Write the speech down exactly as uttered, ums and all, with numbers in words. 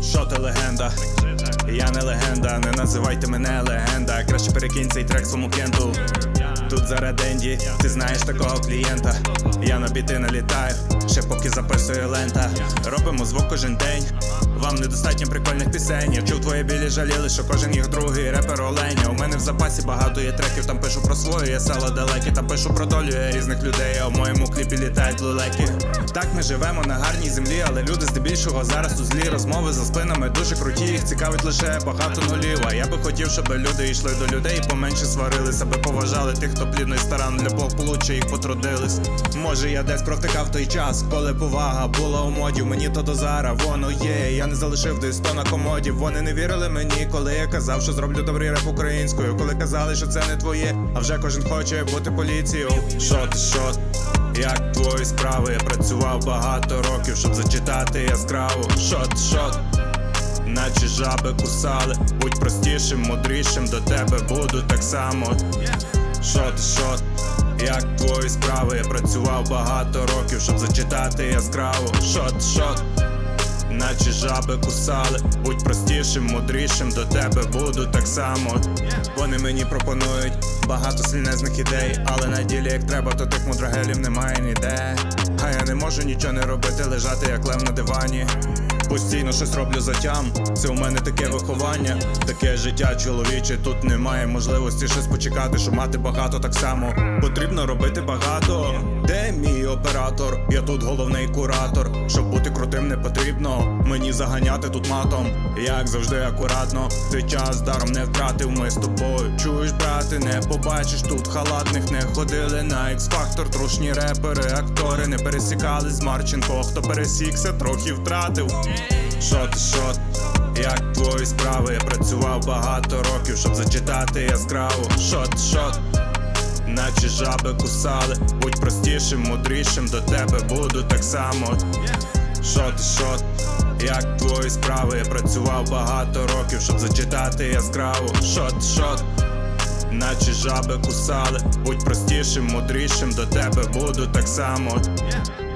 Що ти легенда? Я не легенда, не називайте мене легенда. Краще перекинь цей трек своєму кенту. Тут зараз денді, ти знаєш такого клієнта. Я на біти налітаю, ще поки записує лента. Робимо звук кожен день, вам недостатньо прикольних пісень. Я чув, твої білі жаліли, що кожен їх другий репер оленя. У мене в запасі багато є треків, там пишу про свої, є села далекі. Там пишу про долю я різних людей, а в моєму кліпі літають лулеки. Так ми живемо на гарній землі, але люди здебільшого зараз у злі. Розмови за спинами дуже круті, їх цікавить лише багато нулів. А я би хотів, щоб люди йшли до людей і поменше сварились, аби поважали тих, хто плідно і старанно для благополуччя їх потрудились. Може я десь провтикав той час, коли повага була у моді. Мені то до зараз воно є, я не залишив десь то на комоді. Вони не вірили мені, коли я казав, що зроблю добрий реп українською. Коли казали, що це не твоє, а вже кожен хоче бути поліцією. Що ти, що? Як твої справи? Я працював багато років, щоб зачитати яскраво. Що ти, що? Наче жаби кусали. Будь простішим, мудрішим, до тебе буду так само. Що ти, що? Як твої справи? Я працював багато років, щоб зачитати яскраво. Що ти, що? Наче жаби кусали. Будь простішим, мудрішим, до тебе буду так само. Вони мені пропонують багато слінезних ідей, але на ділі як треба, то тих мудрагелів немає ніде. А я не можу нічого не робити, лежати як лев на дивані. Постійно щось роблю затям, це у мене таке виховання, таке життя чоловіче. Тут немає можливості щось почекати, щоб мати багато так само. Потрібно робити багато. Де мій оператор? Я тут головний куратор. Щоб бути крутим не потрібно мені заганяти тут матом. Як завжди акуратно, ти час даром не втратив, ми з тобою. Чуєш, брати, не побачиш тут халатних. Не ходили на X-Factor, трушні репери, актори. Не пересікались з Марченко, хто пересікся, трохи втратив. Що ти, що? Як твої справи? Я працював багато років, щоб зачитати яскраво. Що ти, що? Наче жаби кусали. Будь простішим, мудрішим, до тебе буду так само. Що ти, що? Як твої справи? Я працював багато років, щоб зачитати яскраво. Що ти, що? Наче жаби кусали. Будь простішим, мудрішим, до тебе буду так само.